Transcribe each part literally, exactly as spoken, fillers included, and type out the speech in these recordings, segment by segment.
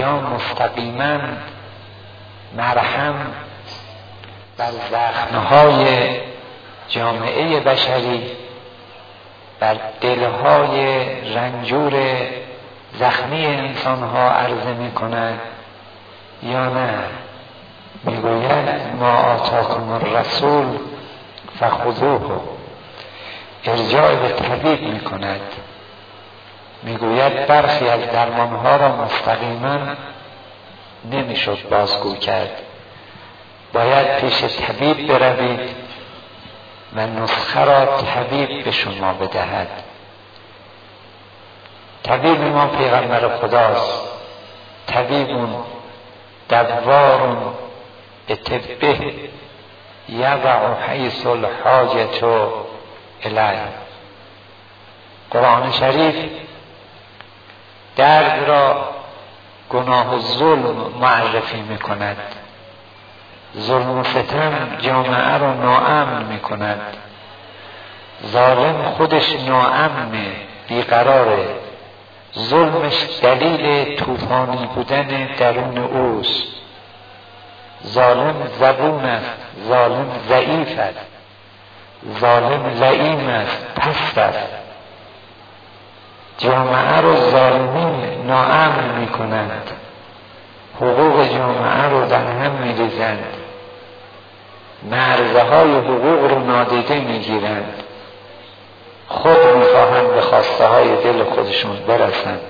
یا مستقیما مرهم بر زخمهای جامعه بشری، بر دلهای رنجور زخمی انسانها عرضه می کند یا نه میگوید ما آتاکم الرسول فخذوه، ارجاع به طبیب می کند. میگوید برخی از درمانها را مستقیما نمیشد بازگو کرد، باید پیش طبیب بروید و نسخه را طبیب به شما بدهد. طبیب ما پیغمبر خداست. طبیبون دوارون اتبه یضع حیث الحاجت الیه. قرآن شریف درد را گناه و ظلم معرفی می کند. ظلم و ستم جامعه را ناامن می کند. ظالم خودش ناامنه، بیقراره. ظلمش دلیل طوفانی بودن درون اوست. ظالم زبون است، ظالم ضعیف است، ظالم لئیم است، پست است. جامعه رو ظالمین ناامن می کنند، حقوق جامعه رو در هم می ریزند، مرزهای حقوق رو نادیده می گیرند، خود می خواهند به خواسته های دل خودشون برسند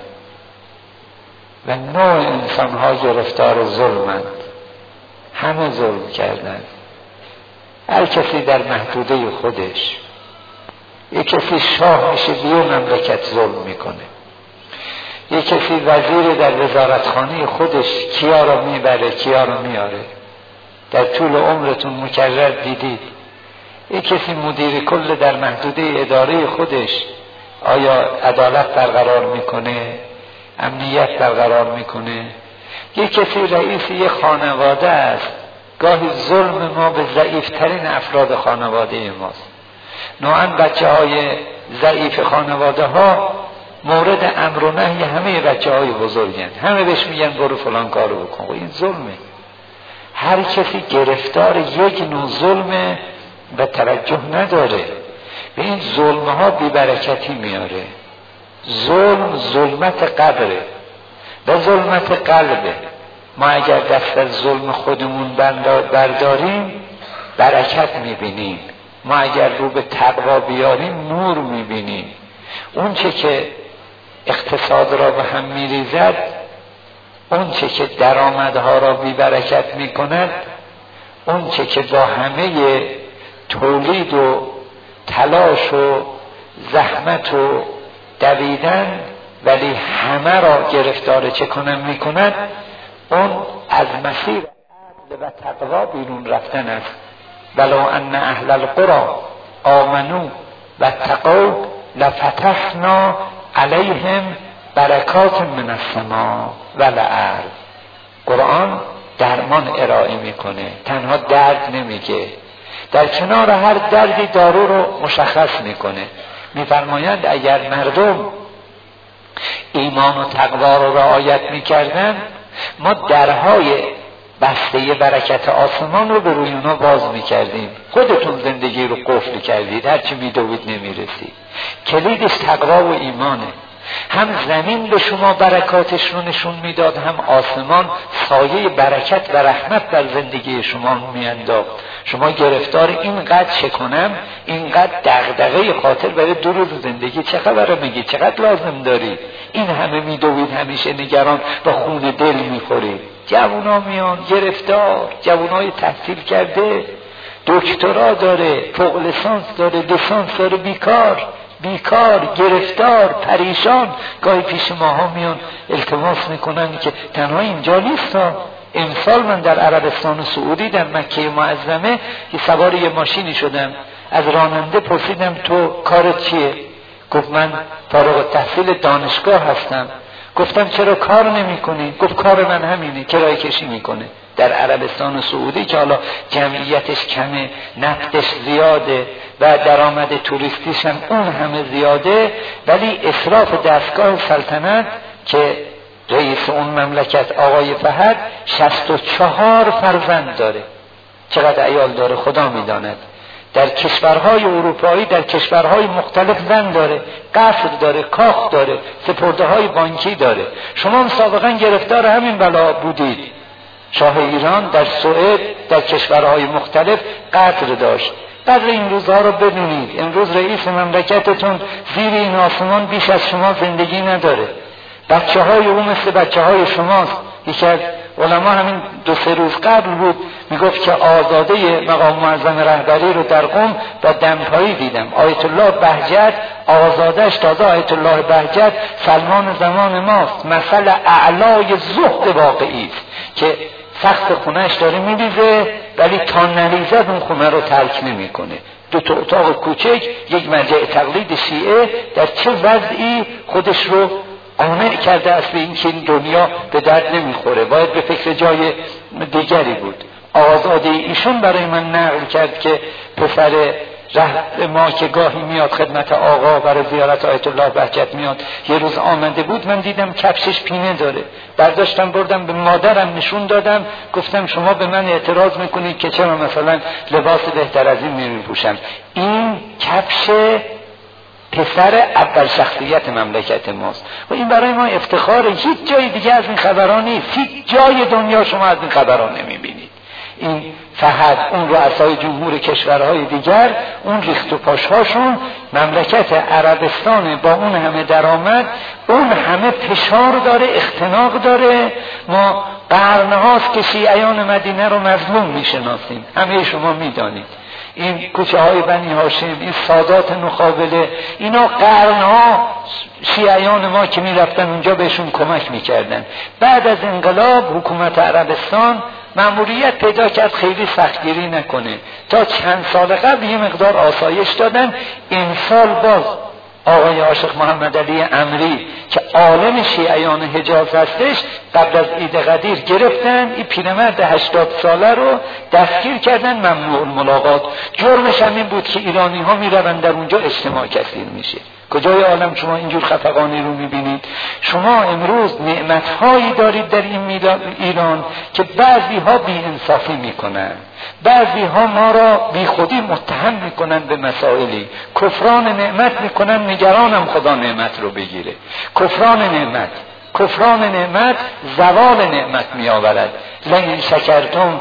و نوع انسان ها گرفتار ظلمند. همه ظلم کردند، هر کسی در محدوده خودش. یک کسی شاه میشه دیگه مملکت ظلم میکنه، یک کسی وزیر در وزارتخانه خودش کیا رو میبره کیا رو میاره. در طول عمرتون مکرر دیدید. یک کسی مدیر کل در محدوده اداره خودش آیا عدالت برقرار میکنه، امنیت برقرار میکنه؟ یک کسی رئیس یک خانواده است. گاهی ظلم ما به ضعیفترین افراد خانواده ماست. نوعاً بچه های ضعیف خانواده ها مورد امر و نهی همه بچه های بزرگن، همه بهش میگن برو فلان کارو بکن. این ظلمه. هر کسی گرفتار یک نوع ظلمه و توجه نداره. به این ظلم ها بی‌برکتی میاره. ظلم ظلمت قبره و ظلمت قلبه. ما اگر دست از ظلم خودمون برداریم برکت میبینیم. ما اگر رو به تقوا بیاریم نور میبینیم. اون چه که اقتصاد را به هم میریزد، اون چه که درآمدها را بی برکت میکند، اون چه که با همه تولید و تلاش و زحمت و دویدن ولی همه را گرفتار چه کنم میکند، اون از مسیر عدل و تقوا بیرون رفتن است. ولو ان اهل القرى آمنوا و اتقوا لفتحنا علیهم برکات من السماء والارض. قرآن درمان ارائه میکنه، تنها درد نمیگه. در کنار هر دردی دارو رو مشخص میکنه. میفرمایند اگر مردم ایمان و تقوا رو رعایت میکردن، ما درهای بسته برکت آسمان رو به روی اونا باز میکردیم. خودتون زندگی رو قفل کردید، هرچی میدوید نمیرسید. کلیدش تقوا و ایمانه. هم زمین به شما برکاتش رو نشون میداد، هم آسمان سایه برکت و رحمت در زندگی شما میانداخت. شما گرفتار اینقدر چه کنم، اینقدر دغدغه خاطر برای دو روز زندگی چه خبره میگی، چقدر لازم داری؟ این همه میدوید، همیشه نگران، با خون دل میخورید. جوونا میان گرفتار، جوونای تحصیل کرده، دکترا داره، فوق لیسانس داره، لیسانس داره، بیکار بیکار گرفتار پریشان. گاهی پیش ماها میان التماس میکنن که تنها اینجا نیست ها. امسال من در عربستان سعودی در مکه معظمه که سوار یه ماشینی شدم، از راننده پرسیدم تو کارت چیه؟ گفت من فارغ التحصیل دانشگاه هستم. گفتم چرا کار نمی کنی؟ گفت کار من همینه، کرایه کشی میکنه. در عربستان سعودی که حالا جمعیتش کمه، نفتش زیاده و درآمد توریستیش هم اون همه زیاده، ولی اصراف دستگاه سلطنت که رئیس اون مملکت آقای فهد شصت و چهار فرزند داره. چقدر عیال داره خدا میداند. در کشورهای اروپایی در کشورهای مختلف زن داره، قصر داره، کاخ داره، سپرده های بانکی داره. شما هم سابقا گرفتار همین بلا بودید. شاه ایران در سوئد در کشورهای مختلف قصر داشت. قدر این روزها رو بدونید. امروز رئیس مملکتتون زیر این آسمان بیش از شما زندگی نداره. بچه های او مثل بچه های شماست. یکی از علما همین دو سه روز قبل بود میگفت که آزاده مقام معظم رهبری رو در قم با دمپایی دیدم. آیت الله بهجت آزادش تازه آیت الله بهجت سلمان زمان ماست. مثل اعلای زهد واقعی است که سقف خونهش داره میریزه ولی تا نریزد اون خونه رو ترک نمیکنه. دو تا اتاق کوچک، یک مرجع تقلید شیعه در چه وضعی خودش رو قانع کرده است به اینکه این دنیا به درد نمیخوره، باید به فکر جای دیگری بود. آزاده ایشون برای من نقل کرد که پسر رهبر ما که گاهی میاد خدمت آقا برای زیارت آیت الله بهجت میاد، یه روز آمده بود من دیدم کفشش پینه داره، برداشتم بردم به مادرم نشون دادم، گفتم شما به من اعتراض میکنید که چرا مثلا لباس بهتر از این نمیپوشم. این کفش پسر اول شخصیت مملکت ماست و این برای ما افتخاره. هیچ جای دیگه از این خبران نیست. هیچ جای دنیا شما از این خبران نمیبینید. این فهد، اون رؤسای جمهور کشورهای دیگر، اون ریخت و پاشهاشون، مملکت عربستان با اون همه درآمد، اون همه فشار داره، اختناق داره. ما قرنهاست که شیعیان مدینه رو مظلوم میشناسیم، همه شما میدانید. این کوچه های بنی هاشم، این سادات نخابله، اینا قرنها شیعیان ما که می رفتن اونجا بهشون کمک می کردن. بعد از انقلاب حکومت عربستان مأموریت پیدا کرد خیلی سختگیری نکنه، تا چند سال قبل یه مقدار آسایش دادن. این سال باز آقای عاشق محمد علی امری که عالم شیعیان حجاز هستش قبل از عید قدیر گرفتن، این پیرمرد هشتاد ساله رو دستگیر کردن، ممنوع ملاقات. جرمش هم این بود که ایرانی ها می روند در اونجا اجتماع کثیر میشه. کجای عالم شما اینجور خفقانی رو میبینید؟ شما امروز نعمتهایی دارید در این ایران که بعضی ها بی انصافی میکنن، بعضی ها ما را بی خودی متهم میکنن به مسائلی، کفران نعمت میکنن، نگرانم خدا نعمت رو بگیره. کفران نعمت کفران نعمت زوال نعمت می آورد. لئن شکرتم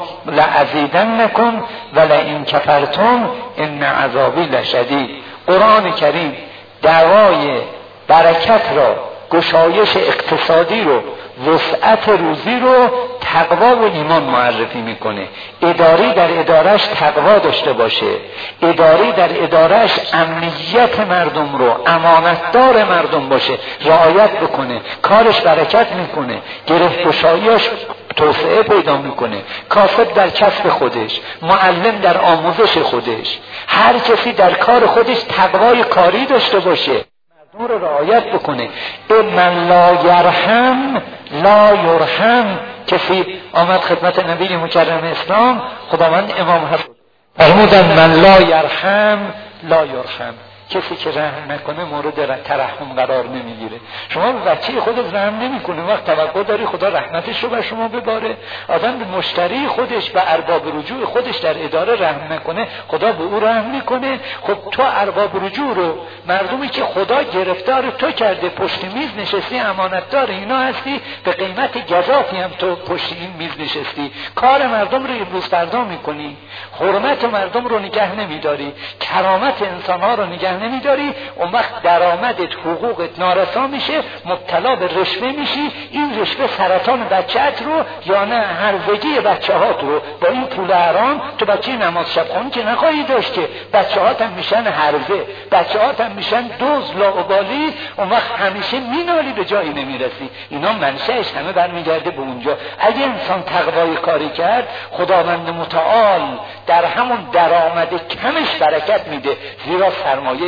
لازیدنکم و لئن کفرتم ان عذابی لشدید. قرآن کریم دعوای برکت را، گشایش اقتصادی رو، وسعت روزی رو تقوا و ایمان معرفی میکنه. اداری در ادارش تقوا داشته باشه، اداری در ادارش امنیت مردم رو، امانتدار مردم باشه، رعایت بکنه، کارش برکت میکنه، گره گشاییش توسعه پیدا میکنه. کاسب در کسب خودش، معلم در آموزش خودش، هر کسی در کار خودش تقوای کاری داشته باشه، مردم رو رعایت بکنه. من لا یرحم لا یرحم. کسی آمد خدمت نبی مکرم اسلام، خداوند امام حسن فرمودند من لا یرحم لا یرحم. کسی که رحم نکنه مورد ترحم قرار نمیگیره. شما به بچه خودت رحم نمیکنه، وقت توقع داری خدا رحمتش رو بر شما بباره؟ آدم به مشتری خودش، به ارباب رجوع خودش در اداره رحم نکنه، خدا به او رحم میکنه؟ خب تو ارباب رجوع رو، مردمی که خدا گرفتار تو کرده، پشت میز نشستی، امانتدار اینا هستی، به قیمت گزافی هم تو پشت این میز نشستی، کار مردم رو امروز فردا میکنی، حرمت مردم رو نگه نمیداری، کرامت انسانها رو نگه نمیداری، اون وقت درآمدت، حقوقت نارسا میشه، مبتلا به رشوه میشی. این رشوه سرطان بچه‌ت رو یا نه هرزگی بچه‌هات رو با این پول حرام تو بچه نماز شب خون که نخواهی داشت که بچه‌هات هم میشن هرزه، بچه‌هات هم میشن دوز لاابالی، اون وقت همیشه مینالی به جایی نمیرسی. اینا منشأش همه برمیگرده به اونجا. اگه انسان تقوای کاری کرد، خداوند متعال در همون درآمد کمش برکت میده، زیرا سرمایه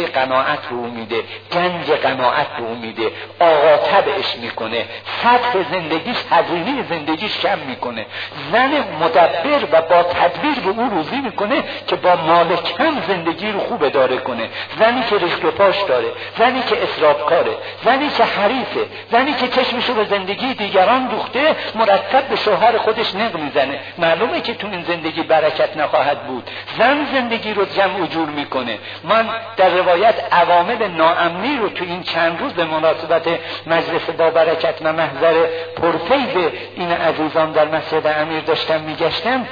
شیوه قناعت رو میده، گنج قناعت رو میده، آقا تبعش میکنه، سطح زندگیش، هزینه زندگیش کم میکنه. زن مدبر و با تدبیر به او روزی میکنه که با مال کم زندگی رو خوب اداره کنه. زنی که رشک و پاش داره، زنی که اسرافکاره، زنی که حریفه، زنی که چشمشو به زندگی دیگران دوخته، مرتب به شوهر خودش نق میزنه. معلومه که تو این زندگی برکت نخواهد بود. زن زندگی رو جمع و جور میکنه. من در روایت عوامل ناامنی رو تو این چند روز به مناسبت مجلس با برکت و محضر پرفیض این عزیزان در مسجد امیر داشتم میگشتم.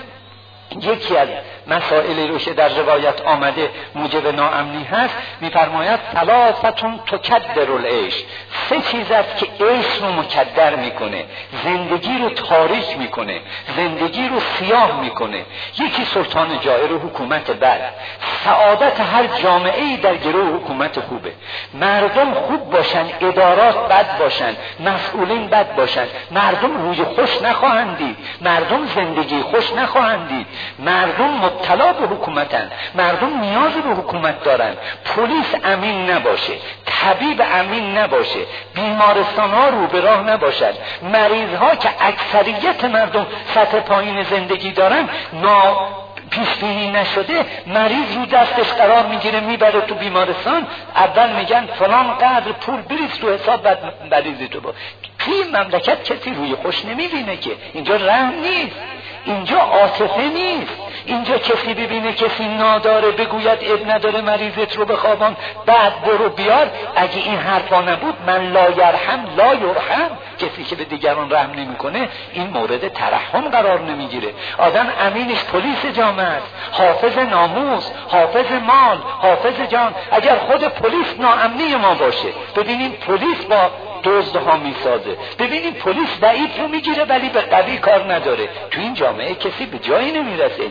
یکی از مسائلی رو که در روایت آمده موجب ناامنی هست، میفرماید ثلاثتون تکدر العیش، سه چیز است که عیش رو مکدر میکنه، زندگی رو تاریک میکنه، زندگی رو سیاه میکنه. یکی سلطان جائر و حکومت بد. سعادت هر جامعه‌ای در گروه حکومت خوبه. مردم خوب باشن، ادارات بد باشن، مسئولین بد باشن، مردم روی خوش نخواهند دید، مردم زندگی خوش نخواهند دید، مردم مبتلا به حکومتن، مردم نیاز به حکومت دارن. پلیس امین نباشه، طبیب امین نباشه، بیمارستان ها رو به راه نباشد، مریض ها که اکثریت مردم سطح پایین زندگی دارن، نا پیش بینی نشده، مریض رو دستش قرار میگیره میبره تو بیمارستان، اول میگن فلان قدر پول بریز تو حساب بعد مریضی تو با. توی مملکت کسی روی خوش نمیبینه که اینجا رحم نیست، اینجا عاطفه نیست، اینجا کسی ببینه کسی ناداره بگوید اب نداره مریضت رو بخوابان بعد برو بیار. اگه این حرفا نبود من لا یرحم لا یرحم، کسی که به دیگران رحم نمیکنه این مورد ترحم قرار نمیگیره. آدم امینش پلیس جامعه است، حافظ ناموس، حافظ مال، حافظ جان. اگر خود پلیس ناامنی ما باشه، ببینیم پلیس با دزدها میسازه، ببینیم پلیس ضعیف رو میگیره ولی به قوی کار نداره، تو این جامعه کسی به جایی نمیرسه.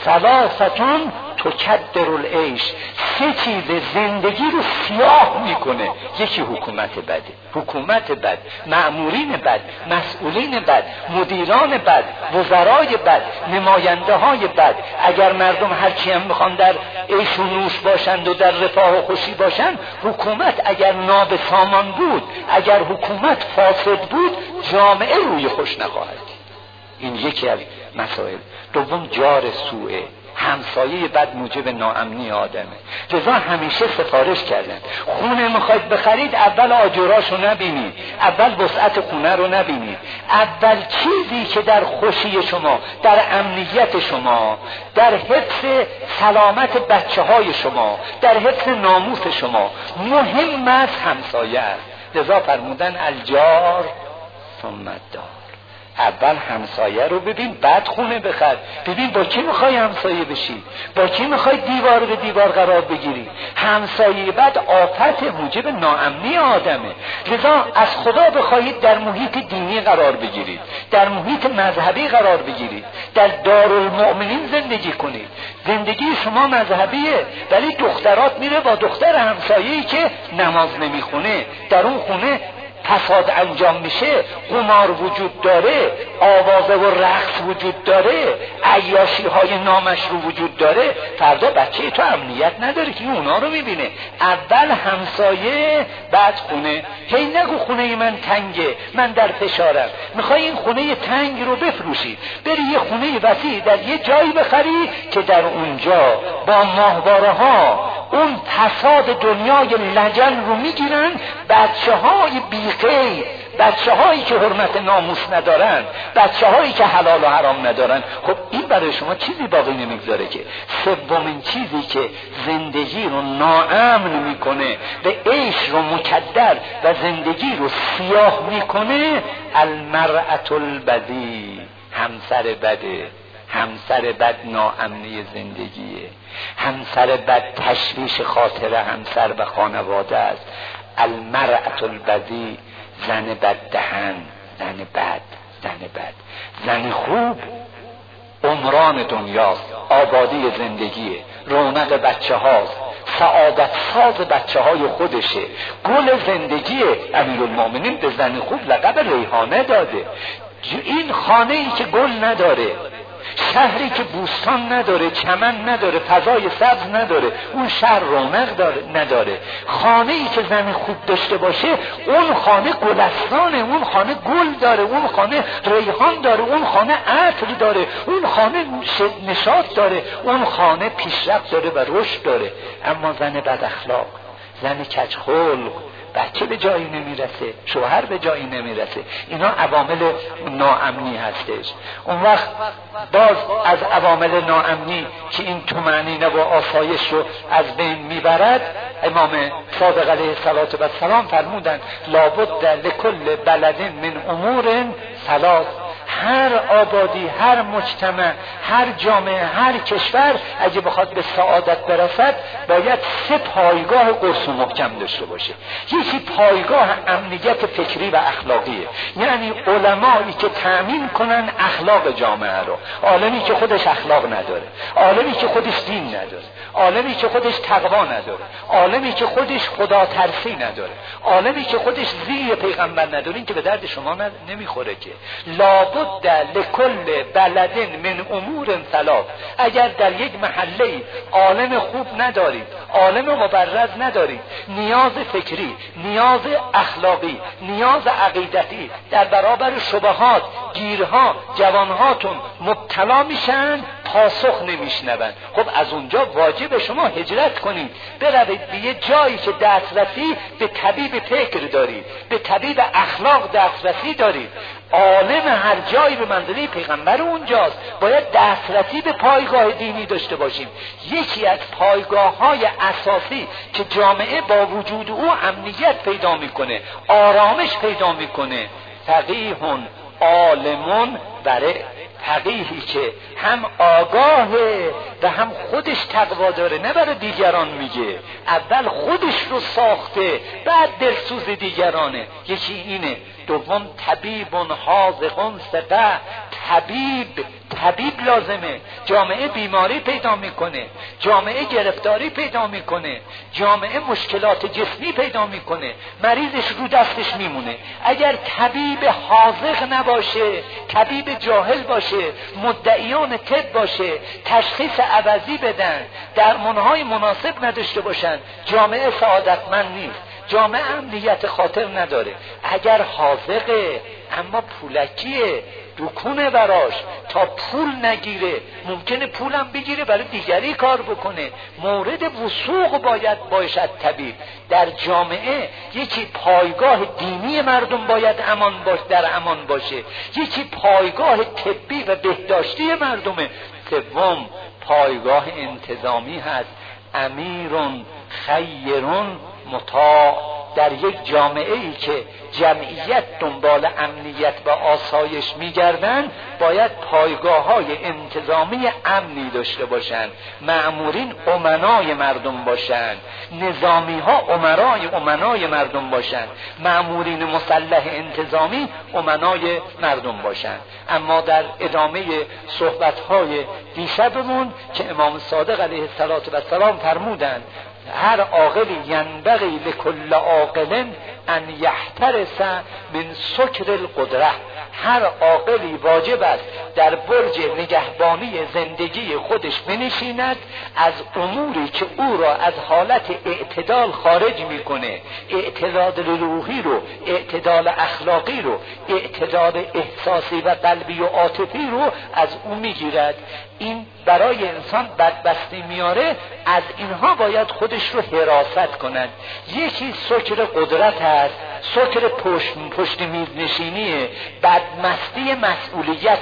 ثلاثتون تکدر العیش، سه چیز زندگی رو سیاه میکنه. یکی حکومت بده، حکومت بد، مأمورین بد، مسئولین بد، مدیران بد، وزرای بد، نماینده های بد. اگر مردم هرچی هم میخوان در عیش و نوش باشند و در رفاه و خوشی باشند، حکومت اگر نابسامان بود، اگر حکومت فاسد بود، جامعه روی خوش نخواهد. این یکی از مسائل. دوم جار سوءه، همسایه بد موجب ناامنی آدمه. جزا همیشه سفارش کردن خونه میخواید بخرید، اول آجراشو نبینید، اول وسعت خونه رو نبینید، اول چیزی که در خوشی شما، در امنیت شما، در حفظ سلامت بچه های شما، در حفظ ناموس شما مهم است، همسایه است. لذا فرمودن الجار ثم الدار، اول همسایه رو ببین بعد خونه بخر. ببین با کی میخوای همسایه بشی، با کی میخوای دیوار به دیوار قرار بگیری. همسایه بعد آفت موجب ناامنی آدمه. لذا از خدا بخواهید در محیط دینی قرار بگیرید، در محیط مذهبی قرار بگیرید، در دارالمؤمنین زندگی کنید. زندگی شما مذهبیه ولی دخترات میره با دختر همسایه‌ای که نماز نمیخونه، در اون خونه فساد انجام میشه، قمار وجود داره، آوازه و رقص وجود داره، عیاشی های نامشروع وجود داره. فردا بچه تو امنیت نداره که اونا رو میبینه. اول همسایه بعد خونه. هی نگو خونه من تنگه، من در فشارم. میخوای این خونه تنگ رو بفروشی، بری یه خونه وسیع در یه جایی بخری که در اونجا با ماهواره ها اون فساد دنیای لجن رو میگیرن، بچه های بیقید، بچه هایی که حرمت ناموس ندارن، بچه هایی که حلال و حرام ندارن. خب این برای شما چیزی باقی نمیگذاره که. سومین چیزی که زندگی رو ناامن میکنه و عیش رو مکدر و زندگی رو سیاه میکنه، المرأة البذی، همسر بده. همسر بد ناامنی زندگیه، همسر بد تشویش خاطر همسر و خانواده است. المرأة البذی، زن بد دهن، زن بد، زن بد. زن خوب عمران دنیاست، آبادی زندگیه، رونق بچه هاست، سعادت ساز بچه های خودشه، گل زندگیه. امیرالمومنین به زن خوب لقب ریحانه داده. این خانه ای که گل نداره، شهری که بوستان نداره، چمن نداره، فضای سبز نداره، اون شهر رونق داره نداره. خانه ای که زن خوب داشته باشه اون خانه گلستانه، اون خانه گل داره، اون خانه ریحان داره، اون خانه عطر داره، اون خانه نشاط داره، اون خانه پیشرفت داره و رشد داره. اما زن بد اخلاق، زن کجخلق، بچه به جایی نمیرسه، شوهر به جایی نمیرسه، اینا عوامل ناامنی هستش. اون وقت باز از عوامل ناامنی که این طمأنینه و آسایش رو از بین میبرد، امام صادق علیه السلام فرمودن لابد لکل بلد من امور ثلاث. هر آبادی، هر مجتمع، هر جامعه، هر کشور اگه بخواد به سعادت برسد باید سه پایگاه قرص و محکم داشته باشه. یکی پایگاه امنیت فکری و اخلاقیه، یعنی علمایی که تأمین کنن اخلاق جامعه رو. عالمی که خودش اخلاق نداره، عالمی که خودش دین نداره، عالمی که خودش تقوا نداره، عالمی که خودش خدا ترسی نداره، عالمی که خودش زیر پیغمبر نداره، این که به درد شما نمیخوره که. لابد لکل بلد من امور ثلاث. اگر در یک محله عالم خوب ندارید، عالم مبرز ندارید، نیاز فکری، نیاز اخلاقی، نیاز عقیدتی، در برابر شبهات، گیرها جوانهاتون مبتلا میشن، پاسخ نمیشنون. خب از اونجا واجب شما هجرت کنید، بروید به یه جایی که دسترسی به طبیب فکر دارید، به طبیب اخلاق دسترسی دارید. عالم هر جایی به منزله پیغمبر اونجاست. باید دسترسی به پایگاه دینی داشته باشیم. یکی از پایگاه های اساسی که جامعه با وجود او امنیت پیدا میکنه، آرامش پیدا میکنه، فقیهون عالمون بره. فقیهی که هم آگاهه و هم خودش تقوا داره، نه برای دیگران میگه، اول خودش رو ساخته بعد دلسوز دیگرانه. یکی اینه. دوم طبیبون حاذقون ثقه. طبیب طبیب لازمه. جامعه بیماری پیدا میکنه، جامعه گرفتاری پیدا میکنه، جامعه مشکلات جسمی پیدا میکنه، مریضش رو دستش میمونه. اگر طبیب حاذق نباشه، طبیب جاهل باشه، مدعیان طب باشه، تشخیص عوضی بدن، درمانهای مناسب نداشته باشن، جامعه سعادتمند نیست، جامعه امنیت خاطر نداره. اگر حاذقه اما پولکیه، دکونه براش، تا پول نگیره، ممکنه پولم بگیره برای دیگری کار بکنه. مورد وثوق باید باشد طبیب. در جامعه یکی پایگاه دینی مردم باید امان باش در امان باشه، یکی پایگاه طبی و بهداشتی مردمه. سوم پایگاه انتظامی هست. امیرون خیرون مطاع. در یک جامعه ای که جمعیت دنبال امنیت و آسایش میگردن، باید پایگاه های انتظامی امنی داشته باشن. مأمورین امنای مردم باشن، نظامی ها امرای امنای مردم باشن، مأمورین مسلح انتظامی امنای مردم باشن. اما در ادامه صحبت های دیشبمون که امام صادق علیه السلام فرمودند هر عاقلی ینبغی لکل عاقل ان یحترس من سکر القدره. هر عاقلی واجب است در برج نگهبانی زندگی خودش بنشیند از اموری که او را از حالت اعتدال خارج میکنه، اعتدال روحی رو، اعتدال اخلاقی رو، اعتدال احساسی و قلبی و عاطفی رو از او میگیرد. این برای انسان بدبختی میاره. از اینها باید خودش رو حراست کند. یکی سکر قدرت هست، سکر پشت, پشت میز نشینیه، بدمستی مسئولیت،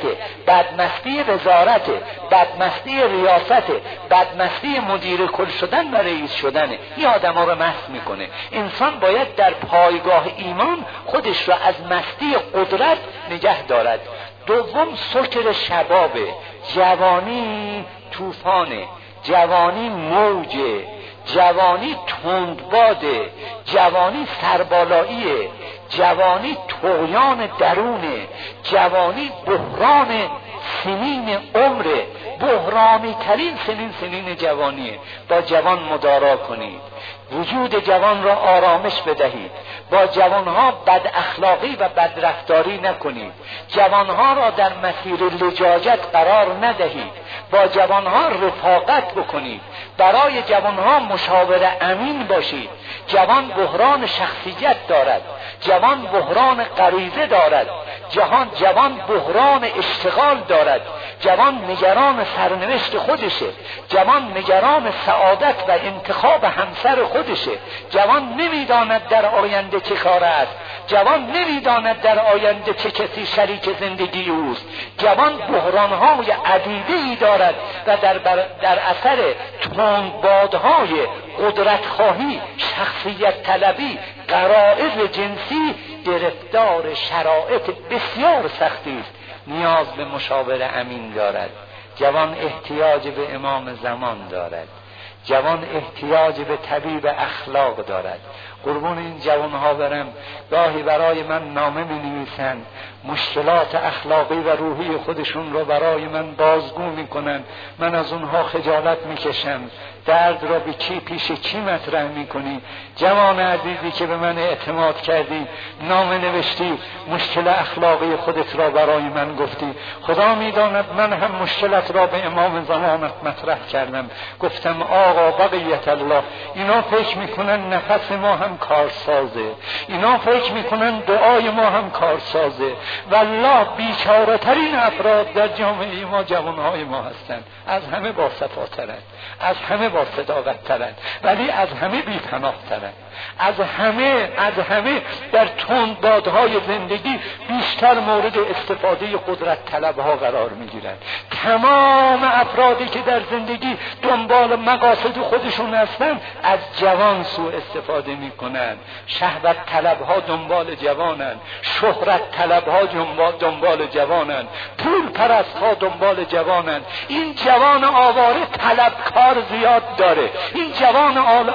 بدمستی وزارت، بدمستی ریاست، بدمستی مدیر کل شدن و رئیس شدنه. این آدم ها رو مست میکنه. انسان باید در پایگاه ایمان خودش رو از مستی قدرت نگه دارد. دوم سکر شبابه. جوانی طوفانه، جوانی موجه، جوانی تندباده، جوانی سربالاییه، جوانی طغیان درونه، جوانی بحران سنین عمره، بحرانی ترین سنین سنین جوانیه. با جوان مدارا کنید، وجود جوان را آرامش بدهید، با جوانها بد اخلاقی و بد رفتاری نکنید، جوانها را در مسیر لجاجت قرار ندهید، با جوانها رفاقت بکنید، برای جوانها مشاور امین باشید. جوان بحران شخصیت دارد، جوان بحران غریزه دارد، جهان جوان بحران اشتغال دارد، جوان نگران سرنوشت خودشه، جوان نگران سعادت و انتخاب همسر خودشه، جوان نمیداند در آینده چه کار است، جوان نمیداند در آینده چه کسی شریک زندگی اوست، جوان بحرانهای عدیده‌ای دارد و در, در اثر تندبادهای قدرت خواهی، شخصیت طلبی، غرایز جنسی گرفتار شرایط بسیار سختی است. نیاز به مشاور امین دارد. جوان احتیاج به امام زمان دارد. جوان احتیاج به طبیب اخلاق دارد. قربون این جوانها برم، گاهی برای من نامه می نویسند، مشکلات اخلاقی و روحی خودشون رو برای من بازگو می کنند. من از اونها خجالت می کشم. درد را به کی پیش کی مطرح می کنی؟ جوان عزیزی که به من اعتماد کردی، نامه نوشتی، مشکل اخلاقی خودت را برای من گفتی. خدا می داند من هم مشکلت را به امام زمانت مطرح کردم. گفتم آقا بقیت الله، اینا فکر می کنن نفس ما هم کارسازه، اینا فکر میکنن دعای ما هم کارسازه. والله بیچاره ترین افراد در جامعه ما جوانهای ما هستند. از همه با صفاترند، از همه با صداقترند، ولی از همه بی‌پناه‌ترند، از همه از همه در تندبادهای زندگی بیشتر مورد استفاده قدرت طلبها قرار میگیرند. تمام افرادی که در زندگی دنبال مقاصد خودشون هستند از جوان سوء استفاده میکنند. شهوت طلبها دنبال جوانند، شهرت طلبها دنبال جوانند، پول پرستها دنبال جوانند. این جوان آواره طلبکار زیاد داره، این جوان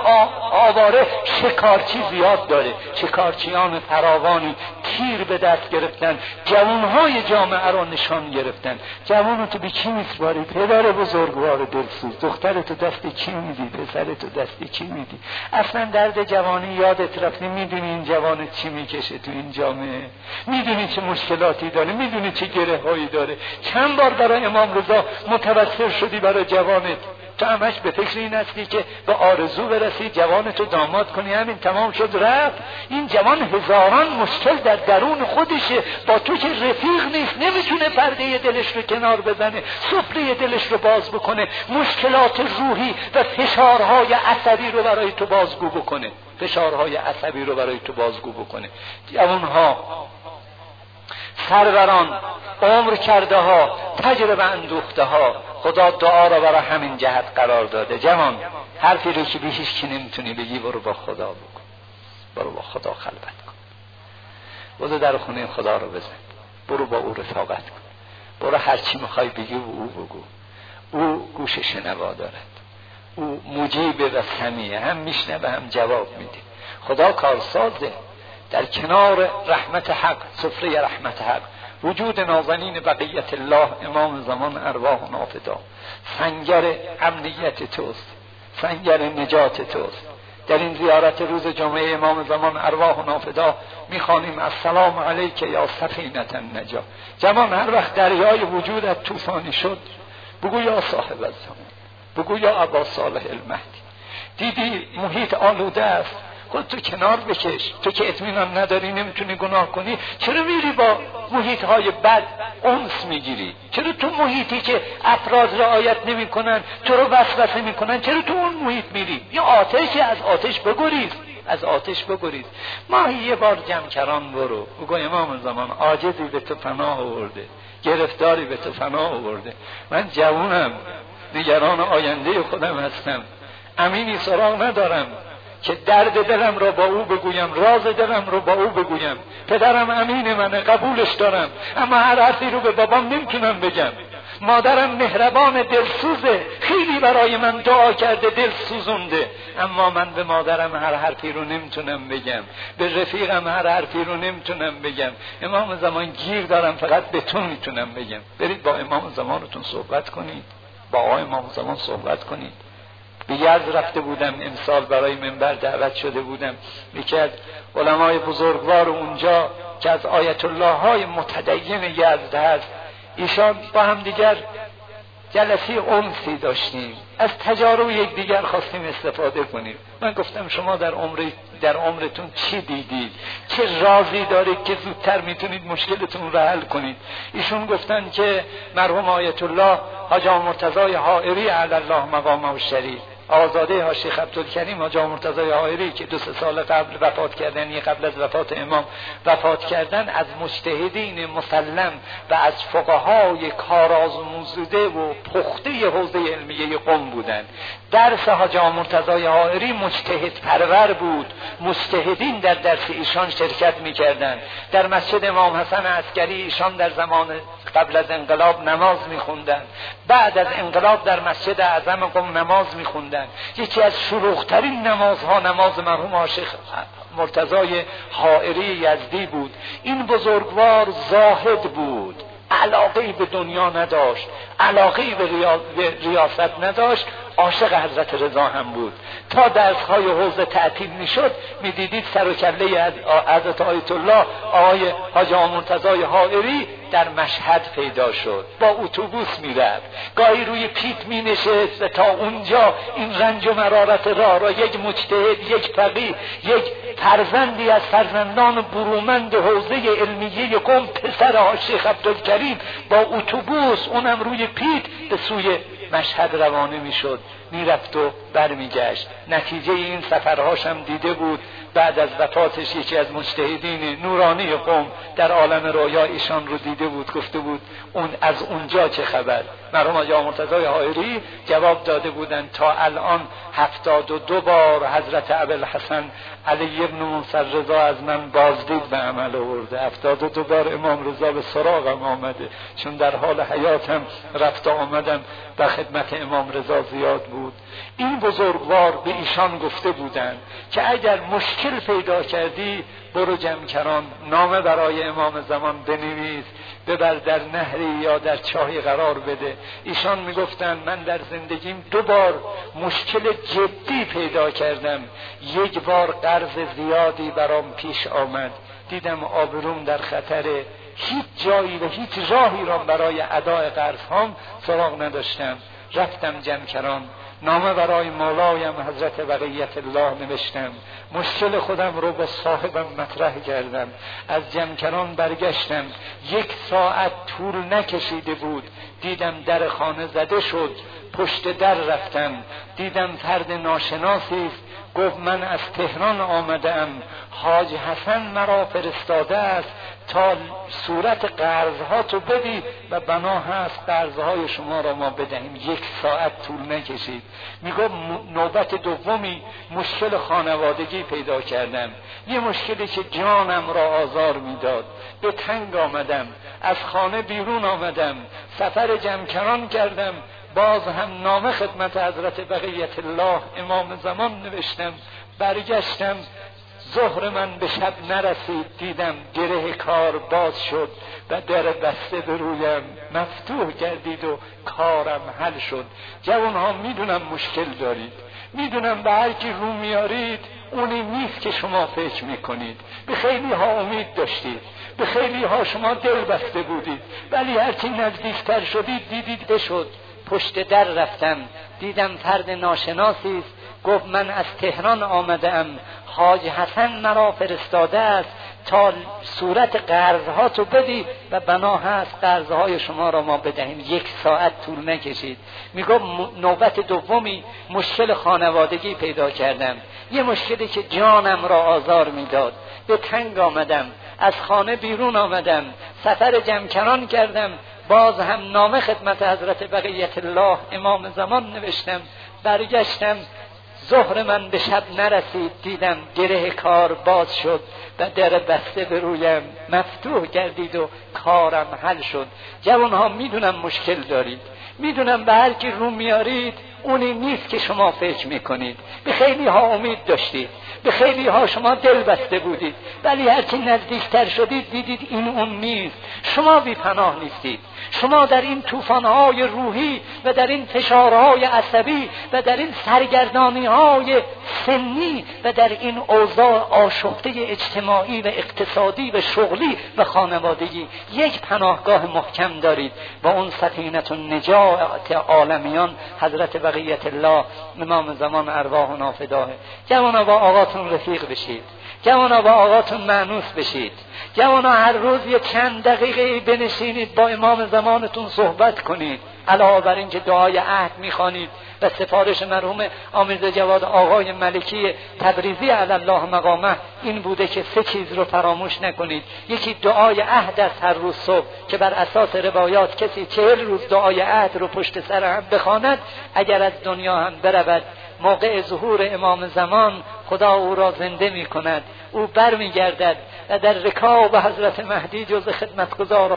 آواره شکارچی زیاد داره. شکارچیان فراوانی تیر به دست گرفتن، جوانهای جامعه را نشان گرفتن. جوانو تو به کی میسپاری؟ پدر بزرگوار دلسوز، دخترتو دست کی میدی؟ پسرتو دست کی میدی؟ اصلا درد جوانی یادت رفته؟ میدونی این جوان چی میکشه تو این جامعه؟ میدونی چه مشکلاتی داره؟ میدونی چه گره هایی داره؟ چند بار برای امام رضا متوسل شدی برای جوانت؟ تو همش به فکر این هستی که به آرزو برسی جوانتو داماد کنی، همین تمام شد رفت. این جوان هزاران مشکل در درون خودشه، با تو که رفیق نیست، نمیتونه پرده دلش رو کنار بزنه، سفره دلش رو باز بکنه، مشکلات روحی و فشارهای عصبی رو برای تو بازگو بکنه، فشارهای عصبی رو برای تو بازگو بکنه. جوانها، سروران، عمر کرده ها، تجربه اندوخته ها، خدا دعا را برای همین جهت قرار داده. جوان، حرفی رو که به هیچ کی نمیتونی بگی، برو با خدا بکن، برو با خدا خلوت کن، برو در خونه خدا رو بزن، برو با او رفاقت کن، برو هر چی میخوای بگی و او بگو. او گوش شنوا دارد، او مجیب و سمیع، هم میشنوه هم جواب میده. خدا کارسازه. در کنار رحمت حق، سفره رحمت حق، وجود نازنین بقیت الله امام زمان ارواح نافدا، سنگر امنیت توست، سنگر نجات توست. در این زیارت روز جمعه امام زمان ارواح نافدا میخوانیم السلام علیک یا سفینة النجا. جوان، هر وقت دریای وجودت طوفانی شد، بگو یا صاحب الزمان، بگو یا ابا صالح المهدی. دیدی محیط آلوده است، خود تو کنار بکش. تو که اطمینان نداری، نمیتونی گناه کنی، چرا میری با محیط های بد انس میگیری؟ چرا تو محیطی که افراد رعایت نمی کنن تو رو وسوسه میکنن، چرا تو اون محیط میری؟ یا آتشی، از آتش بگریز، از آتش بگریز. ماهی یه بار جمکران برو، بگو امام زمان عاجزی به تو پناه آورده، گرفتاری به تو پناه آورده. من جوانم، نگران آینده خودم هستم، امینی سراغ ندارم که درد دلم رو با او بگویم، راز دلم رو با او بگویم. پدرم امین منه، قبولش دارم، اما هر حرفی رو به بابام نمیتونم بگم. مادرم مهربان، دلسوزه، خیلی برای من دعا کرده، دل سوزونده، اما من به مادرم هر حرفی رو نمیتونم بگم، به رفیقم هر حرفی رو نمیتونم بگم. امام زمان گیر دارم، فقط به تو میتونم بگم. برید با امام زمانتون صحبت کنید، با آقای امام زمان صحبت کنید. به یزد رفته بودم امسال، برای منبر دعوت شده بودم. یکی از علمای بزرگوار اونجا که از آیت الله های متدین یزد هست، ایشان با هم دیگر جلسه انسی داشتیم، از تجارب یک دیگر خواستیم استفاده کنیم. من گفتم شما در عمر در عمرتون چی دیدید؟ چه رازی دارید که زودتر میتونید مشکلتون رو حل کنید؟ ایشون گفتن که مرحوم آیت الله حاجی مرتضی حائری علی الله مقامه الشریف، آزاده ها شیخ عبدالکریم حاجی مرتضی حائری که دو سه سال قبل وفات کردن، یه قبل از وفات امام وفات کردن، از مجتهدین مسلم و از فقهای کارآموزده و پخته حوزه علمیه قم بودند. درس حاجی مرتضی حائری مجتهد پرور بود، مجتهدین در درس ایشان شرکت می‌کردند. در مسجد امام حسن عسکری ایشان در زمان قبل از انقلاب نماز می‌خوندند، بعد از انقلاب در مسجد اعظم قم نماز می‌خوندند. یکی از شلوغ‌ترین نمازها نماز مرحوم شیخ مرتضی حائری یزدی بود. این بزرگوار زاهد بود، علاقه‌ای به دنیا نداشت، علاقه‌ای به, ریا... به ریاست نداشت، عاشق حضرت رضا هم بود. تا درس‌های حوزه تعطیل می‌شد می‌دیدید سر و کله از حضرت آیت الله آقای حاجی مرتضی حائری در مشهد پیدا شد، با اتوبوس میرفت، گاهی روی پیت مینشست و تا اونجا این رنج و مرارت راه را یک مجتهد، یک فقیه، یک فرزندی از فرزندان برومند حوزه علمیه قم، پسر شیخ عبدالکریم، با اتوبوس اونم روی پیت به سوی مشهد روانه میشد، میرفت و برمیگشت. نتیجه این سفرهاش هم دیده بود. بعد از وفاتش یکی از مجتهدین نورانی قم در عالم رویا ایشان رو دیده بود، گفته بود اون از اونجا چه خبر؟ مرحوم حاجی مرتضی حائری جواب داده بودند تا الان هفتاد و دو بار حضرت ابوالحسن علی ابن موسی رضا از من بازدید به عمل آورده، هفتاد و دو بار امام رضا به سراغم آمده، چون در حال حیاتم رفت آمدم و خدمت امام رضا زیاد بود. این بزرگوار به ایشان گفته بودند که اگر مشکل پیدا کردی برو جمکران، نامه برای امام زمان بنویس، ببر در نهری یا در چاهی قرار بده. ایشان میگفتند من در زندگیم دو بار مشکل جدی پیدا کردم، یک بار قرض زیادی برام پیش آمد، دیدم آبروم در خطره، هیچ جایی و هیچ راهی را برای ادای قرض هام سراغ نداشتم، رفتم جمکران، نامه برای مولایم حضرت بقیت الله نوشتم، مشکل خودم رو با صاحبم مطرح کردم، از جمکران برگشتم، یک ساعت طول نکشیده بود دیدم در خانه زده شد، پشت در رفتم دیدم فرد ناشناسی است، گفت من از تهران آمدم، حاج حسن مرا فرستاده است تا صورت قرضها تو بدی و بنا هست قرضهای شما را ما بدهیم. یک ساعت طول نکشید. میگه نوبت دومی مشکل خانوادگی پیدا کردم، یه مشکلی که جانم را آزار میداد، به تنگ آمدم، از خانه بیرون آمدم، سفر جمکران کردم، باز هم نامه خدمت حضرت بقیت الله امام زمان نوشتم، برگشتم، ظهر من به شب نرسید دیدم گره کار باز شد و در بسته به رویم مفتوح گردید و کارم حل شد. جوان ها میدونم مشکل دارید، میدونم به هر کی رو میارید اونی نیست که شما فکر میکنید، به خیلی ها امید داشتید، به خیلی ها شما دل بسته بودید، ولی هرچی نزدیکتر شدید دیدید بشد. پشت در رفتم دیدم فرد ناشناسی است، گفت من از تهران آمدم، حاج حسن مرا فرستاده است تا صورت قرضها تو بدی و بنا هست قرضهای شما را ما بدهیم. یک ساعت طول نکشید. میگم نوبت دومی مشکل خانوادگی پیدا کردم، یه مشکلی که جانم را آزار میداد، به تنگ آمدم، از خانه بیرون آمدم، سفر جمکران کردم، باز هم نامه خدمت حضرت بقیت الله امام زمان نوشتم، برگشتم، ظهر من به شب نرسید دیدم گره کار باز شد و در بسته به رویم مفتوح گردید و کارم حل شد. جوان ها میدونم مشکل دارید، میدونم به هر کی رو میارید اونی نیست که شما فکر میکنید. به خیلی ها امید داشتید، به خیلی ها شما دل بسته بودید، ولی هرچی نزدیکتر شدید دیدید این اون نیست. شما بی پناه نیستید. شما در این طوفان‌های روحی و در این فشارهای عصبی و در این سرگردانی‌های سنی و در این اوضاع آشفته اجتماعی و اقتصادی و شغلی و خانوادگی یک پناهگاه محکم دارید و اون سفینه النجات عالمیان حضرت بقیت الله امام زمان ارواحنا فداه. جوانا با آقاتون رفیق بشید، جوانا با آقاتون مانوس بشید، جوانا هر روز یک چند دقیقه بنشینید با امام زمانتون صحبت کنید، علاوه بر این که دعای عهد میخوانید و سفارش مرحوم آمیرزا جواد آقای ملکی تبریزی علی الله مقامه این بوده که سه چیز رو فراموش نکنید. یکی دعای عهد است هر روز صبح که بر اساس روایات کسی چهل روز دعای عهد رو پشت سر هم بخواند اگر از دنیا هم برود موقع ظهور امام زمان خدا او را زنده می کند، او بر می گردد و در رکاب حضرت مهدی جز خدمتگزار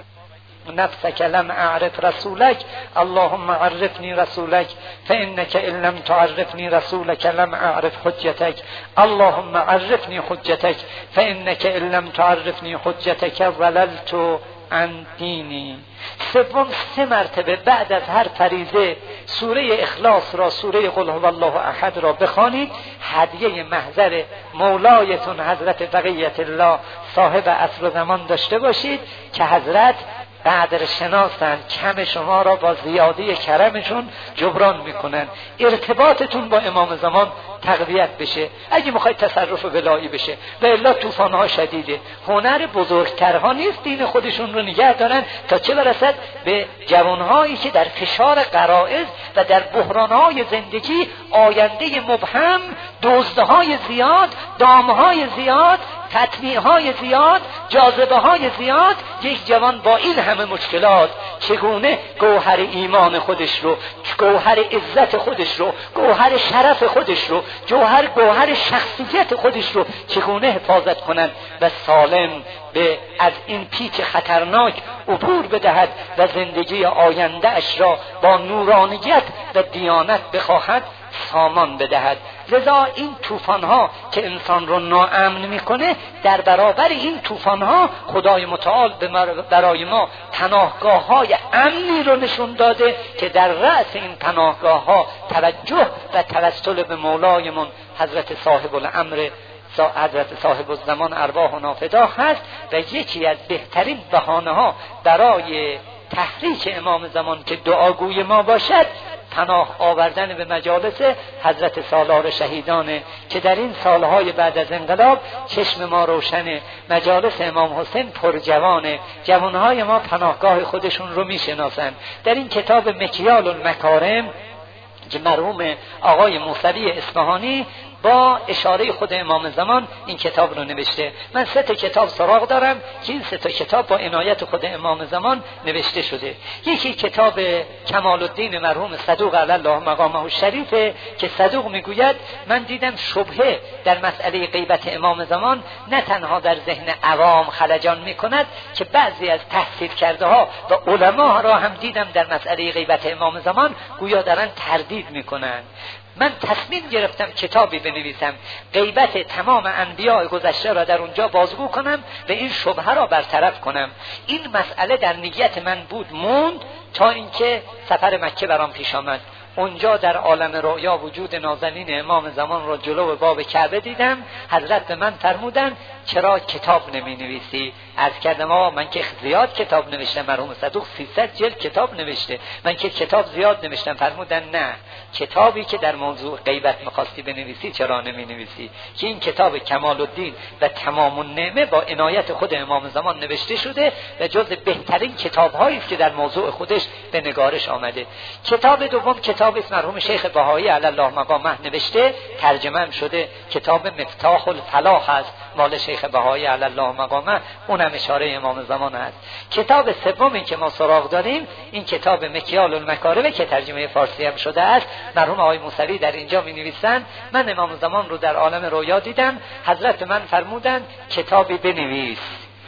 نفسک لم اعرف رسولک اللهم عرفنی رسولک فانک ان لم تعرفنی رسولک لم اعرف حجتک اللهم عرفنی حجتک فانک ان لم تعرفنی حجتک وللت عن دینی. سوم، سه مرتبه بعد از هر فریضه سوره اخلاص را، سوره قل هو الله احد را بخوانید. هدیه محضر مولایتون حضرت بقیت الله صاحب عصر و زمان داشته باشید که حضرت قدر شناسن، کم شما را با زیادی کرمشون جبران میکنن. ارتباطتون با امام زمان تقویت بشه اگه میخواید تصرف ولایی بشه، و الا طوفان‌ها شدیده. هنر بزرگترها نیست دین خودشون رو نگه دارن تا چه برسد به جوانهایی که در فشار غرائز و در بحرانهای زندگی آینده مبهم، دزدهای زیاد، دامهای زیاد، تطمیع‌های زیاد، جاذبه‌های زیاد، یک جوان با این همه مشکلات چگونه گوهر ایمان خودش رو، گوهر عزت خودش رو، گوهر شرف خودش رو، جوهر گوهر شخصیت خودش رو چگونه حفاظت کنند و سالم به از این پیچ خطرناک عبور بدهد و زندگی آینده اش را با نورانیت و دیانت بخواهد سامان بدهد. لذا این طوفان‌ها که انسان رو ناامن میکنه، در برابر این طوفان‌ها خدای متعال برای ما پناهگاه‌های امنی رو نشون داده که در رأس این پناهگاه‌ها توجه و توسل به مولایمون حضرت صاحب الامر حضرت صاحب الزمان ارواحنا فداه هست و یکی از بهترین بهانه‌ها برای تحریک امام زمان که دعاگوی ما باشد پناه آوردن به مجالس حضرت سالار شهیدانه که در این سالهای بعد از انقلاب چشم ما روشنه. مجالس امام حسین پر جوانه، جوانهای ما پناهگاه خودشون رو میشناسن. در این کتاب مکیال المکارم که مرحوم آقای موسوی اصفهانی با اشاره خود امام زمان این کتاب رو نوشته. من سه تا کتاب سراغ دارم که این سه تا کتاب با عنایت خود امام زمان نوشته شده. یکی کتاب کمال الدین مرحوم صدوق علی الله مقامه الشریف که صدوق میگوید من دیدم شبهه در مسئله غیبت امام زمان نه تنها در ذهن عوام خلجان میکند که بعضی از تحصیل کرده ها و علما را هم دیدم در مسئله غیبت امام زمان گویا دارن تردید میکنن. من تصمیم گرفتم کتابی بنویسم غیبت تمام انبیاء گذشته را در اونجا بازگو کنم و این شبهه را برطرف کنم. این مسئله در نیت من بود موند تا اینکه سفر مکه برام پیش آمد. اونجا در عالم رؤیا وجود نازنین امام زمان را جلو باب کعبه دیدم. حضرت به من فرمودن چرا کتاب نمی نویسی؟ عرض کردم آقا من که زیاد کتاب نوشتم، مرحوم صدوق سیصد جلد کتاب نوشته، من که کتاب زیاد نوشتم. فرمودن نه، کتابی که در موضوع غیبت می‌خواستی بنویسی چرا نمی نویسی؟ که این کتاب کمال الدین و تمام النعمه با عنایت خود امام زمان نوشته شده و جز بهترین کتاب‌هایی است که در موضوع خودش به نگارش آمده. کتاب دوم کتاب است مرحوم شیخ بهایی علی الله مقامه نوشته، ترجمه هم شده، کتاب مفتاح الفلاح است مال شیخ بهایی علی الله مقامه، اونم اشاره امام زمان است. کتاب سومی که ما سراغ داریم این کتاب مکیال المکارم که ترجمه فارسی هم شده است. مرحوم آقای موسوی در اینجا می نویسند من امام زمان رو در عالم رویا دیدم، حضرت من فرمودند کتابی بنویس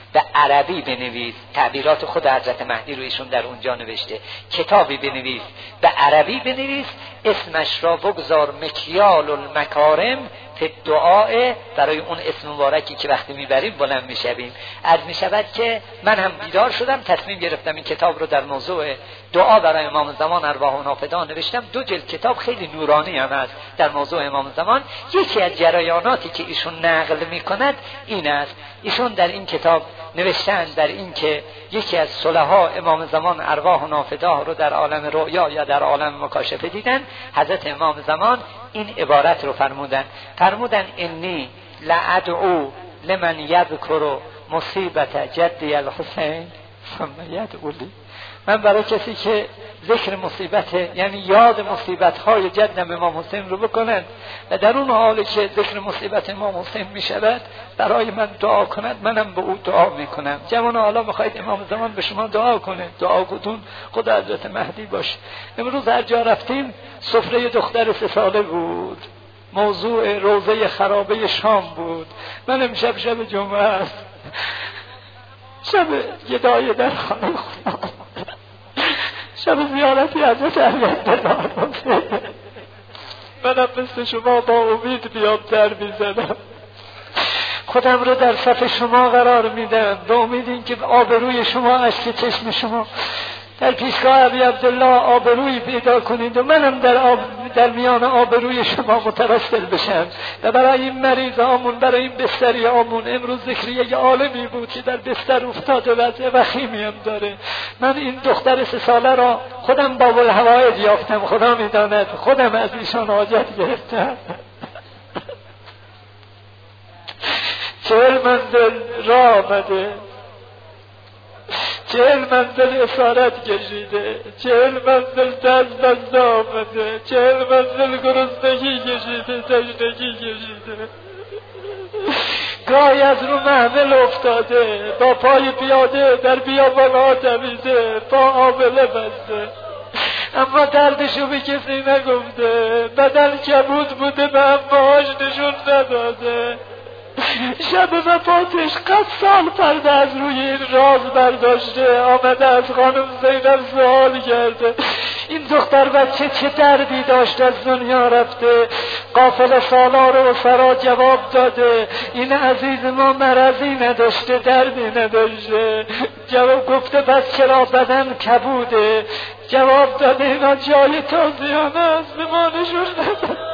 به عربی بنویس. تعبیرات خود حضرت مهدی رو ایشون در اونجا نوشته. کتابی بنویس به عربی بنویس، اسمش را بگذار مکیال المکارم فی دعاء، برای اون اسم مبارکی که وقتی میبریم بلند میشویم. عرض میشود که من هم بیدار شدم، تصمیم گرفتم این کتاب رو در موضوع دعا برای امام زمان ارواح و نافذان نوشتم. دو جلد کتاب خیلی نورانی هم هست در موضوع امام زمان. یکی از جریاناتی که ایشون نقل میکند این است، ایشون در این کتاب نوشتند در این که یکی از صلحا امام زمان ارواح و نافذه رو در عالم رؤیا یا در عالم مکاشفه دیدن. حضرت امام زمان این عبارت رو فرمودن، فرمودن انی لادعو لمن یذکر مصیبت جدی الحسین ثم یدعو لی. من برای کسی که ذکر مصیبت یعنی یاد مصیبت های جدم امام حسین رو بکنند و در اون حالی که ذکر مصیبت امام حسین می شود برای من دعا کند، منم به او دعا می کنم. جوان حالا میخواید امام زمان به شما دعا کنه، دعا کدون خود حضرت مهدی باشه. امروز هر جا رفتیم سفره دختر سه ساله بود، موضوع روضه خرابه شام بود. من امشب شب جمعه است، شب گدای در خانه خدا، شب زیارتی حضرت علی‌السلام. منم مثل شما با امید بیام در میزنم، خودم رو در صف شما قرار میدم به امید این که آبروی شما، اشک چشم شما در پیشگاه ابی عبدالله آبروی پیدا کنید و منم در, آب در میان آبروی شما مترسل بشم. و برای این مریض آمون، برای این بستری آمون، امروز ذکری یک عالمی بود که در بستر افتاده وضع وخیمی هم داره. من این دختر سه ساله را خودم باب الحوائج یافتم، خدا میداند خودم از ایشان حاجت گرفتم. چهل منزل راه آمده، چهل منزل اسارت کشیده، چهل منزل دست دست آمده، چهل منزل گرسنگی کشیده، تشنگی کشیده، گاهی از رو محمل افتاده، با پای پیاده در بیابان‌ها دویده، با آبله بسته، اما دردشو به کسی نگفته، بدن کبود بوده به امهاش نشون نداده. شب وفاتش قد سال پرده از روی این راز برداشته، آمده از خانم زینب سوال کرده این دختر بچه چه دردی داشت از دنیا رفته. قافل سالار و سرا جواب داده این عزیز ما مرضی نداشته، دردی نداشته. جواب گفته پس چرا بدن کبوده؟ جواب داده اینا جای تازیانه است، به ما نشون نداده.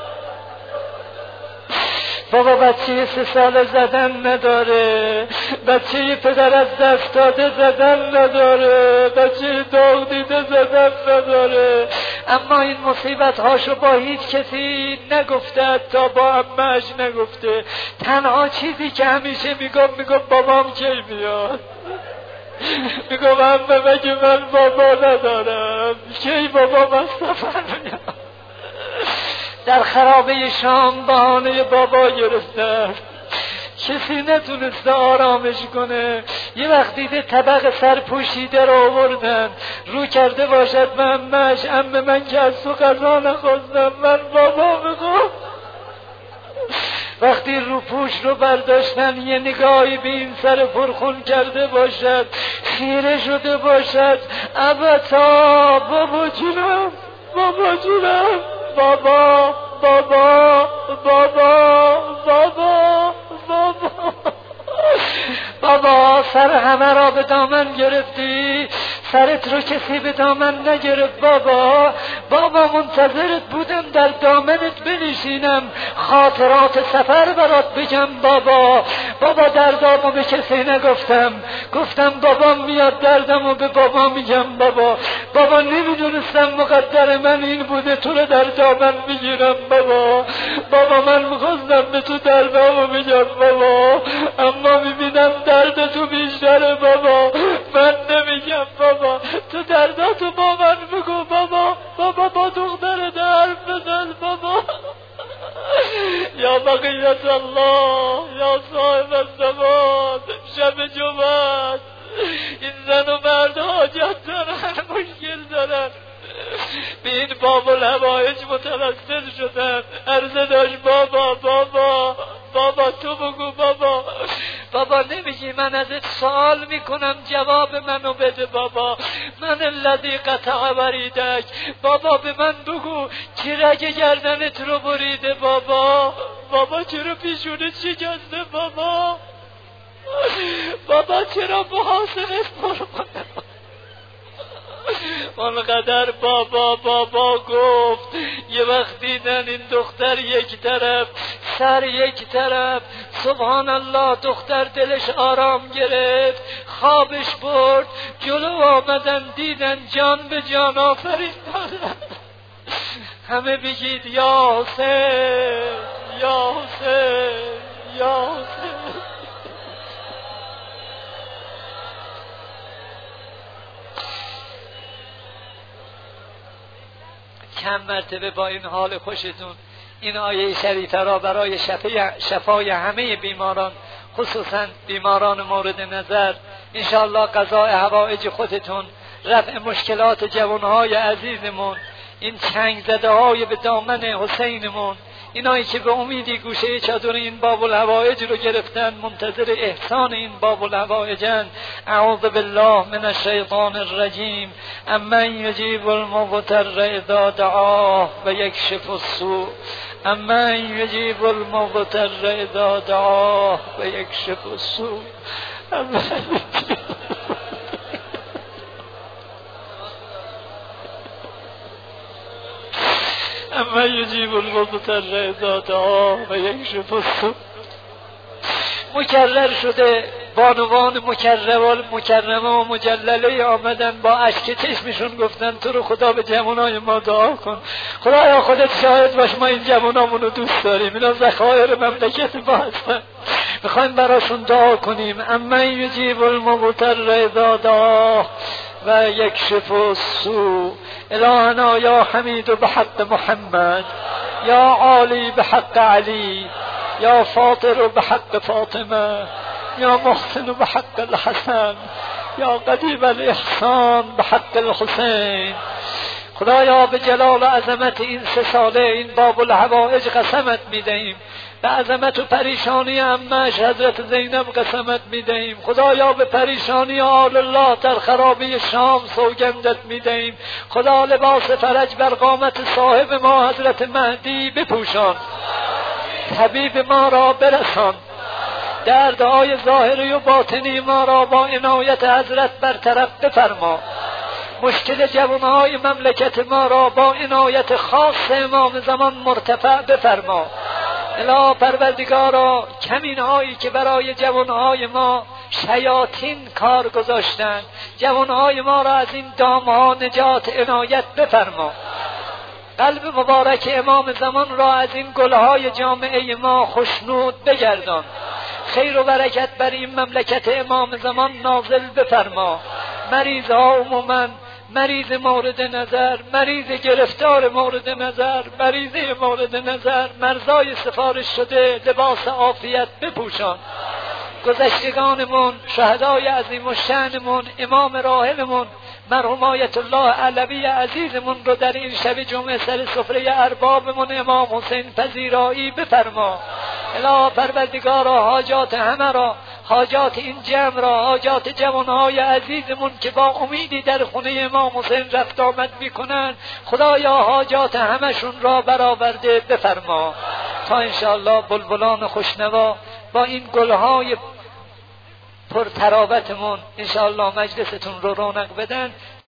بابا بچه سه ساله زدن نداره، بچه پدر از دست داده زدن نداره، بچه داغ دیده زدن نداره، اما این مصیبت هاشو با هیچ کسی نگفته، تا با امهش نگفته. تنها چیزی که همیشه میگم میگم بابام کی میاد، میگم امه مگه من بابا ندارم، کی بابام از سفر میاد. در خرابه شام بهانه بابا گرفته، کسی نتونسته آرامش کنه. یه وقت دیده طبق سر پوشیده رو آوردن، رو کرده باشد به امه‌اش، عمه من که از تو غذا نخواستم، من بابا میخوام. وقتی رو پوش رو برداشتن یه نگاهی به این سر پرخون کرده باشد، خیره شده باشد، ابتا بابا جونم، بابا جونم، بابا بابا بابا بابا بابا بابا سر همه را به دامن گرفتی، سرت رو کسی به دامن نگرفت بابا. بابا منتظرت بودم در دامنت بنشینم، خاطرات سفر برات بگم بابا. بابا دردامو به کسی نگفتم، گفتم بابا میاد دردمو به بابا میگم بابا. بابا نمیدونستم مقدر من این بوده تو رو در دامن میگیرم بابا. بابا من میخواستم به تو دردامو بگم بابا، اما میبینم درد تو بیشتره بابا، من نمیگم بابا. تو درداتو با من بگو بابا. بابا با دختر درد بزن بابا. یا بقیت الله، یا صاحب الزمان، شب جمعه این زن و مرد حاجت دارن، مشکل دارن، به این باب الحوائج متوسل شدن. عرضه داشت بابا بابا بابا تو بگو بابا. بابا نمیگی من ازت سوال میکنم جواب منو بده بابا. من الذی قطع وریدک، بابا به من بگو کی رگ گردنت رو بریده بابا؟ بابا چرا پیشونت شکسته بابا؟ بابا چرا محاسنت پرمانه؟ اونقدر بابا بابا گفت. یه وقت دیدن این دختر یک طرف، سر یک طرف، سبحان الله، دختر دلش آرام گرفت، خوابش برد. جلو آمدن دیدن جان به جان آفرین دارن. همه بگید یا حسین یا حسین یا حسین. چند مرتبه با این حال خوشتون این آیه شریفه را برای شفای همه بیماران، خصوصا بیماران مورد نظر، انشاءالله قضاء حوائج خودتون، رفع مشکلات جوانهای عزیزمون، این چنگ زده های به دامن حسینمون، اینایی که به امیدی گوشه چادر این باب الحوائج رو گرفتن، منتظر احسان این باب الحوائجن. اعوذ بالله من الشیطان الرجیم. امن یجیب المضطر اذا دعاه و یکشف السوء. امن یجیب المضطر اذا دعاه و یکشف السوء. اما یجیب المضطر اذا دعاه و یکشف السوء. مکرر شده بانوان مکرم مکرمه و مجلله آمدن با اشک چشمشون گفتن تو رو خدا به جوانای ما دعا کن. خدایا خودت شاهد باش ما این جوانامون رو دوست داریم، اینا ذخایر مملکت ما هستن، میخوایم براشون دعا کنیم. اما یجیب المضطر اذا دعاه و یکشف السوء. الهنا یا حمید به حق محمد، یا عالی به حق علی، یا فاطر به حق فاطمه، یا محسن به حق الحسن، یا قدیم الاحسان به حق الحسین. خدایا به جلال و عظمت این سه ساله این باب الحوائج قسمت میدهیم، به عظمت و پریشانی عمه‌اش حضرت زینب قسمت میدهیم. خدایا به پریشانی آل الله در خرابه شام سوگندت میدهیم. خدا لباس فرج بر قامت صاحب ما حضرت مهدی بپوشان، طبیب ما را برسان، دردهای ظاهری و باطنی ما را با عنایت حضرت برطرف بفرما. مشکل جوانهای مملکت ما را با عنایت خاص امام زمان مرتفع بفرما. اله پروردگارا کمینهایی که برای جوانهای ما شیاطین کار گذاشتند، جوانهای ما را از این دامها نجات عنایت بفرما. قلب مبارک امام زمان را از این گلهای جامعه ما خوشنود بگردان. خیر و برکت بر این مملکت امام زمان نازل بفرما. مریض ها عموماً، مریض مورد نظر، مریض گرفتار مورد نظر، مریض مورد نظر، مرزای سفارش شده لباس عافیت بپوشان. گذشتگانمون، شهدای عظیم الشأنمون، امام راحلمون مرحوم آیت الله علوی عزیزمون رو در این شب جمعه سر سفره اربابمون امام حسین پذیرایی بفرما. اله پروردگارا حاجات همه را، حاجات این جمع را، حاجات جوانهای عزیزمون که با امیدی در خونه امام حسین رفت آمد میکنن، خدایا حاجات همشون را برآورده بفرما. تا انشاءالله بلبلان خوشنوا با این گلهای پر تراوتمون انشاءالله مجلستون رو رونق بدن.